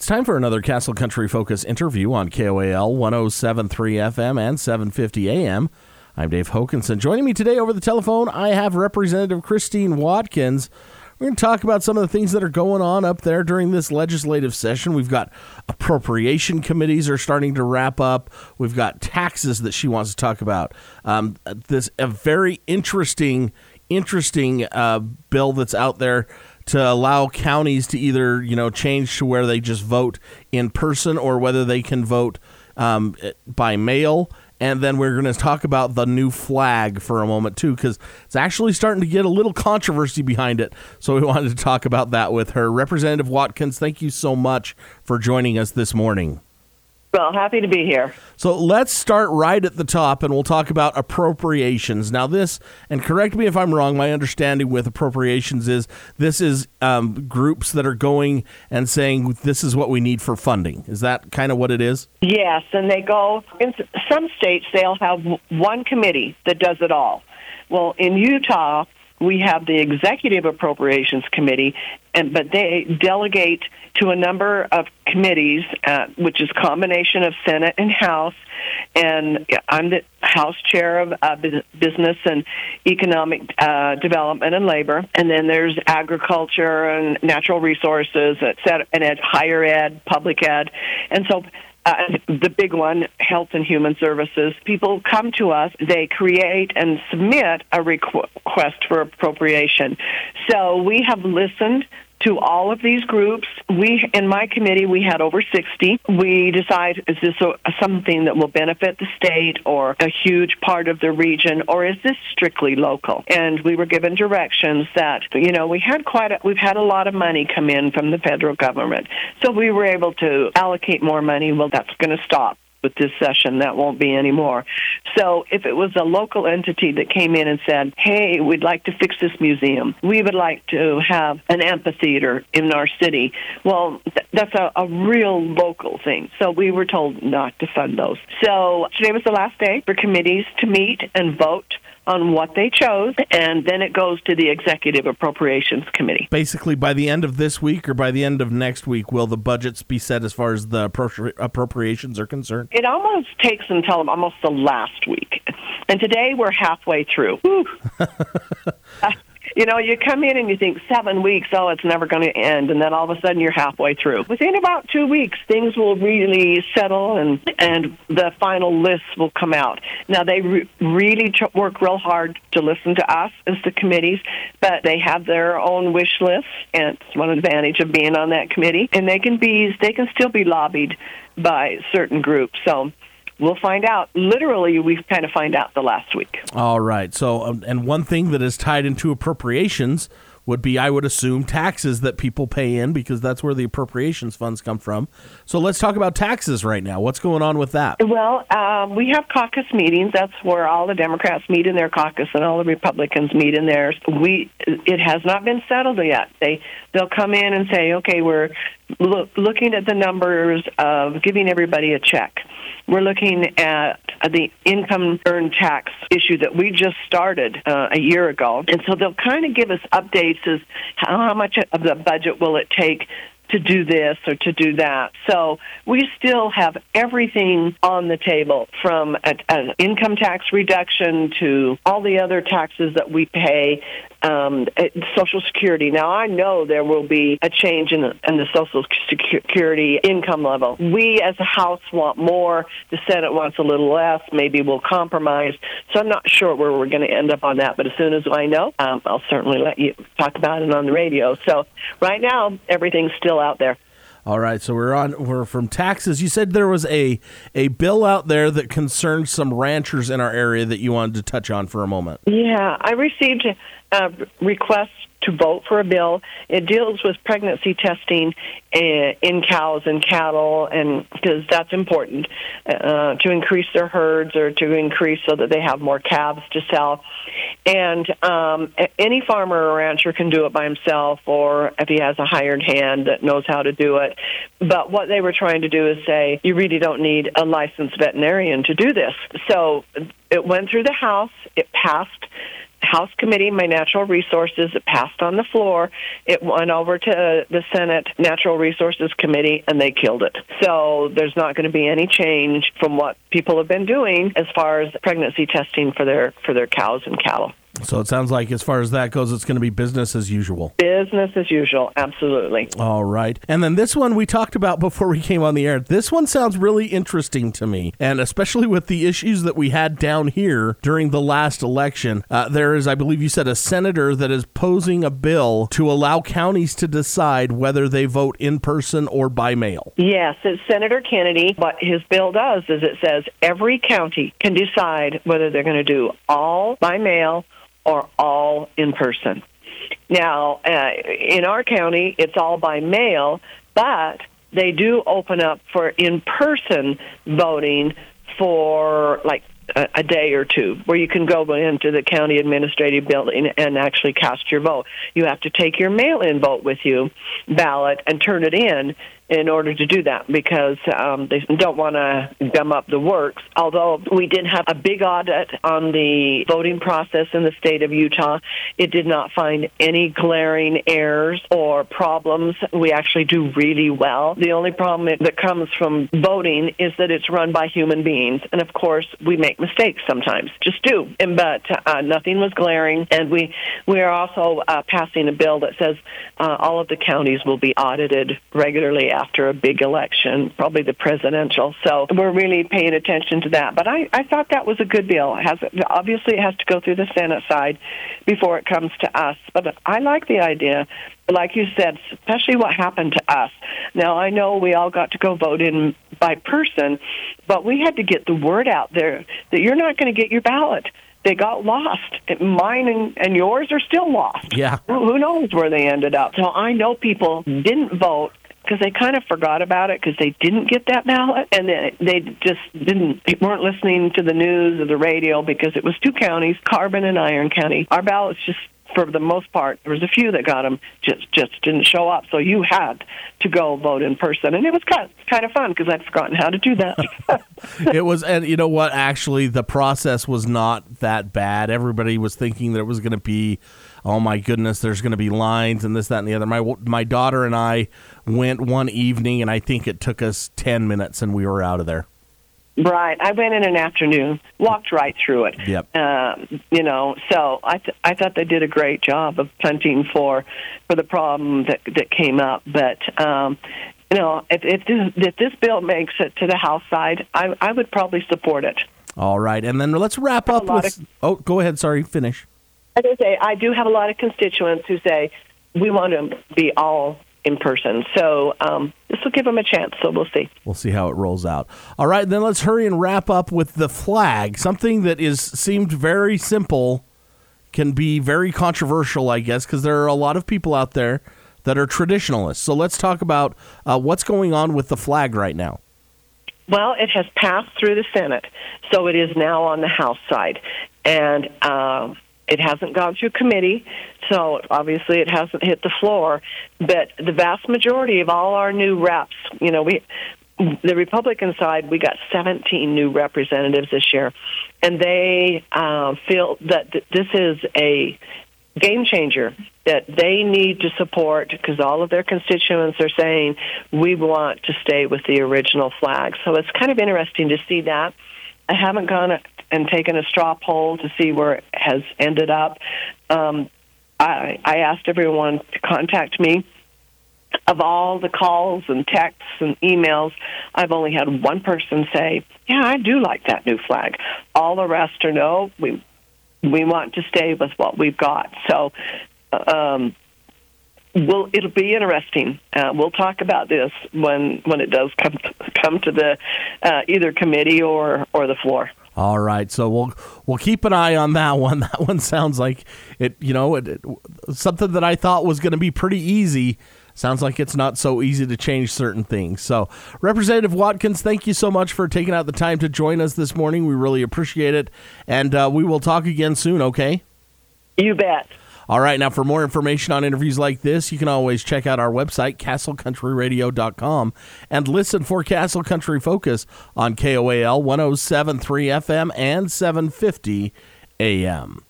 time for another Castle Country Focus interview on KOAL 107.3 FM and 750 AM. I'm Dave Hokanson. Joining me today over the telephone, I have Representative Christine Watkins. We're going to talk about some of the things that are going on up there during this legislative session. We've got appropriation committees are starting to wrap up. We've got taxes that she wants to talk about. This a very interesting bill that's out there to allow counties to either, change to where they just vote in person or whether they can vote by mail. And then we're going to talk about the new flag for a moment, too, because it's actually starting to get a little controversy behind it. So we wanted to talk about that with her. Representative Watkins, thank you so much for joining us this morning. Well, happy to be here. So let's start right at the top, and we'll talk about appropriations. Now this, and correct me if I'm wrong, my understanding with appropriations is this is groups that are going and saying this is what we need for funding. Is that kind of what it is? Yes, and they go, in some states they'll have one committee that does it all. Well, in Utah, we have the Executive Appropriations Committee, but they delegate to a number of committees, which is a combination of Senate and House, and I'm the House Chair of Business and Economic Development and Labor, and then there's Agriculture and Natural Resources, and Higher Ed, Public Ed, and so the big one, Health and Human Services. People come to us, they create and submit a request for appropriation. So we have listened to all of these groups. In my committee, we had over 60. We decide, is this something that will benefit the state or a huge part of the region, or is this strictly local? And we were given directions that, we've had a lot of money come in from the federal government. So we were able to allocate more money. Well, that's going to stop with this session. That won't be anymore. So if it was a local entity that came in and said, hey, we'd like to fix this museum, we would like to have an amphitheater in our city, well, that's a real local thing. So we were told not to fund those. So today was the last day for committees to meet and vote on what they chose, and then it goes to the Executive Appropriations Committee. Basically, by the end of this week or by the end of next week, will the budgets be set as far as the appropriations are concerned? It almost takes until almost the last week. And today we're halfway through. You come in and you think 7 weeks, it's never going to end, and then all of a sudden you're halfway through. Within about 2 weeks, things will really settle, and the final lists will come out. Now, they really work real hard to listen to us as the committees, but they have their own wish lists, and it's one advantage of being on that committee, and they can still be lobbied by certain groups. So we'll find out. Literally, we kind of find out the last week. All right. So, and one thing that is tied into appropriations would be, I would assume, taxes that people pay in, because that's where the appropriations funds come from. So let's talk about taxes right now. What's going on with that? Well, we have caucus meetings. That's where all the Democrats meet in their caucus and all the Republicans meet in theirs. It has not been settled yet. They'll come in and say, okay, we're looking at the numbers of giving everybody a check. We're looking at the income earned tax issue that we just started a year ago. And so they'll kind of give us updates as how much of the budget will it take to do this or to do that. So we still have everything on the table, from an income tax reduction to all the other taxes that we pay, Social Security. Now, I know there will be a change in the Social Security income level. We as a House want more. The Senate wants a little less. Maybe we'll compromise. So I'm not sure where we're going to end up on that. But as soon as I know, I'll certainly let you talk about it on the radio. So right now, everything's still out there. All right, so we're from taxes. You said there was a bill out there that concerned some ranchers in our area that you wanted to touch on for a moment. Yeah, I received a request to vote for a bill. It deals with pregnancy testing in cows and cattle, and because that's important to increase their herds or to increase so that they have more calves to sell. And any farmer or rancher can do it by himself, or if he has a hired hand that knows how to do it. But what they were trying to do is say, you really don't need a licensed veterinarian to do this. So it went through the House. It passed House Committee, my Natural Resources, it passed on the floor. It went over to the Senate Natural Resources Committee, and they killed it. So there's not going to be any change from what people have been doing as far as pregnancy testing for their cows and cattle. So it sounds like as far as that goes, it's going to be business as usual. Business as usual, absolutely. All right. And then this one we talked about before we came on the air. This one sounds really interesting to me, and especially with the issues that we had down here during the last election. There is, I believe you said, a senator that is posing a bill to allow counties to decide whether they vote in person or by mail. Yes, it's Senator Kennedy. What his bill does is it says every county can decide whether they're going to do all by mail or all in person. Now, in our county, it's all by mail, but they do open up for in-person voting for like a day or two, where you can go into the county administrative building and actually cast your vote. You have to take your mail-in vote with you, ballot, and turn it in order to do that, because they don't want to gum up the works. Although we did have a big audit on the voting process in the state of Utah, it did not find any glaring errors or problems. We actually do really well. The only problem that comes from voting is that it's run by human beings, and of course we make mistakes sometimes, just do. But nothing was glaring, and we are also passing a bill that says all of the counties will be audited regularly after a big election, probably the presidential. So we're really paying attention to that. But I thought that was a good bill. Obviously, it has to go through the Senate side before it comes to us. But I like the idea, like you said, especially what happened to us. Now, I know we all got to go vote in by person, but we had to get the word out there that you're not going to get your ballot. They got lost. Mine and yours are still lost. Yeah. Who knows where they ended up? So I know people didn't vote because they kind of forgot about it because they didn't get that ballot, and they just weren't listening to the news or the radio, because it was two counties, Carbon and Iron County. Our ballots just, for the most part, there was a few that got them, just didn't show up. So you had to go vote in person, and it was kind of fun because I'd forgotten how to do that. It was, and you know what? Actually, the process was not that bad. Everybody was thinking that it was going to be, oh my goodness, there's going to be lines and this, that, and the other. My daughter and I went one evening, and I think it took us 10 minutes, and we were out of there. Right. I went in an afternoon, walked right through it. Yep. So I thought they did a great job of punting for the problem that came up. But, if this bill makes it to the House side, I would probably support it. All right. And then let's wrap up with... go ahead. Sorry, finish. As I say, I do have a lot of constituents who say we want to be all in person. So this will give them a chance, so we'll see. We'll see how it rolls out. All right, then let's hurry and wrap up with the flag. Something that seemed very simple can be very controversial, I guess, because there are a lot of people out there that are traditionalists. So let's talk about what's going on with the flag right now. Well, it has passed through the Senate, so it is now on the House side. And it hasn't gone through committee, so obviously it hasn't hit the floor. But the vast majority of all our new reps, the Republican side, we got 17 new representatives this year, and they feel that this is a game changer that they need to support, because all of their constituents are saying we want to stay with the original flag. So it's kind of interesting to see that. I haven't gone and taken a straw poll to see where it has ended up. I asked everyone to contact me. Of all the calls and texts and emails, I've only had one person say, yeah, I do like that new flag. All the rest are no, we want to stay with what we've got. So it'll be interesting. We'll talk about this when it does come to the either committee or the floor. All right, so we'll keep an eye on that one. That one sounds like it. Something that I thought was going to be pretty easy. Sounds like it's not so easy to change certain things. So, Representative Watkins, thank you so much for taking out the time to join us this morning. We really appreciate it, and we will talk again soon. Okay? You bet. All right, now for more information on interviews like this, you can always check out our website, castlecountryradio.com, and listen for Castle Country Focus on KOAL 107.3 FM and 750 AM.